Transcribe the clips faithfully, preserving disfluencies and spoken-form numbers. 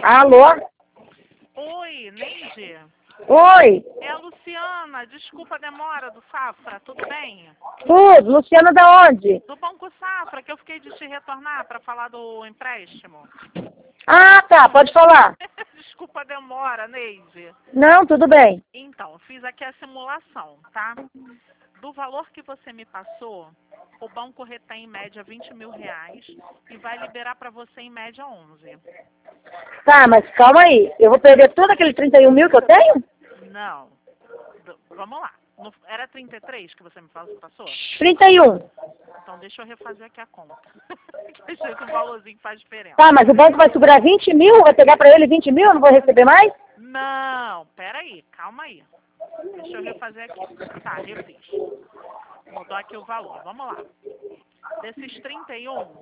Alô? Oi, Neide. Oi, É a Luciana. Desculpa a demora do Safra. Tudo bem? tudo. Luciana da onde? Do Banco Safra, que eu fiquei de te retornar para falar do empréstimo. Ah, tá, pode falar. Desculpa a demora, Neide. Não, tudo bem. Então, eu fiz aqui a simulação, tá? Do valor que você me passou, o banco retém em média vinte mil reais e vai liberar para você em média onze. Tá, mas calma aí. Eu vou perder todo aquele trinta e um mil que eu tenho? Não. D- Vamos lá. No- Era trinta e três que você me fa- passou? trinta e um. Então deixa eu refazer aqui a conta. Deixa esse valorzinho que faz diferença. Tá, mas o banco vai segurar vinte mil? Vai pegar pra ele vinte mil? Eu não vou receber mais? Não, peraí, calma aí. Deixa eu refazer aqui. Tá, refiz. Mudou aqui o valor. Vamos lá. Desses trinta e um,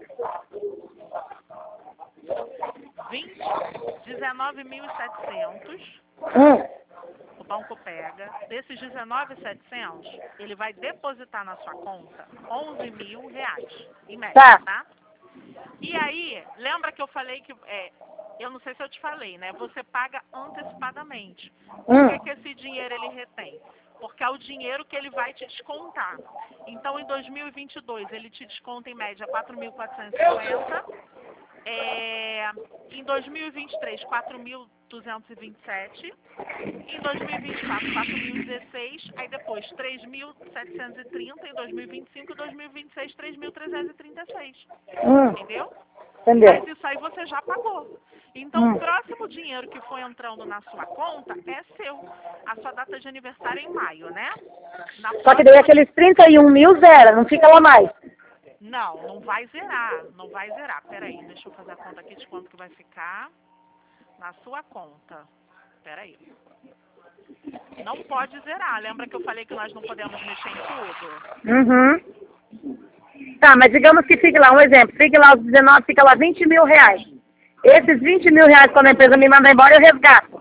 vinte, dezenove mil e setecentos, Hum, o banco pega. Desses dezenove mil e setecentos, ele vai depositar na sua conta onze mil reais, em média, Tá. tá? E aí, lembra que eu falei que, é, eu não sei se eu te falei, né? Você paga antecipadamente. Por hum. que, que esse dinheiro ele retém? Porque é o dinheiro que ele vai te descontar. Então, em dois mil e vinte e dois, ele te desconta em média quatro mil quatrocentos e cinquenta. É, em dois mil e vinte e três, quatro mil duzentos e vinte e sete. Em dois mil e vinte e quatro, quatro mil e dezesseis. Aí depois, três mil setecentos e trinta. Em dois mil e vinte e cinco e dois mil e vinte e seis, três mil trezentos e trinta e seis. Hum, Entendeu? entendeu? Mas isso aí você já pagou. Então, Hum. o próximo dinheiro que foi entrando na sua conta é seu. A sua data de aniversário é em maio, né? Na Só que daí próxima... aqueles trinta e um mil zera, não fica lá mais. Não, não vai zerar. Não vai zerar. Peraí, deixa eu fazer a conta aqui de quanto que vai ficar na sua conta. Peraí. Não pode zerar. Lembra que eu falei que nós não podemos mexer em tudo? Uhum. Tá, mas digamos que fique lá, um exemplo, fique lá os dezenove, fica lá vinte mil reais. Esses vinte mil reais, quando a empresa me manda embora, eu resgato.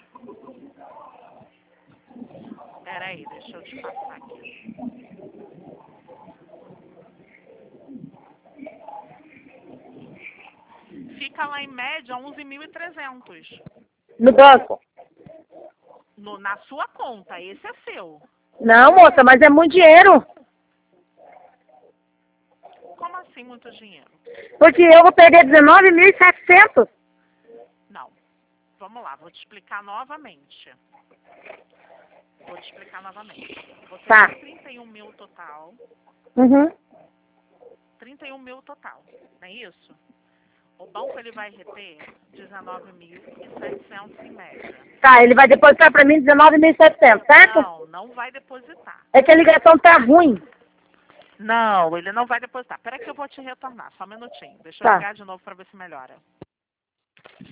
Peraí, deixa eu te passar aqui. Fica lá em média onze mil e trezentos. No banco. No, na sua conta, esse é seu. Não, moça, mas é muito dinheiro. Como assim muito dinheiro? Porque eu vou perder dezenove mil e setecentos. Não. Vamos lá, vou te explicar novamente. Vou te explicar novamente. Você Tá. tem trinta e um mil total. Uhum. trinta e um mil total, não é isso? O banco ele vai reter dezenove mil e setecentos em média. Tá, ele vai depositar pra mim dezenove mil e setecentos, certo? Não, não vai depositar. É que a ligação tá ruim. Não, ele não vai depositar. Peraí que eu vou te retornar, só um minutinho. Deixa eu Tá. ligar de novo para ver se melhora.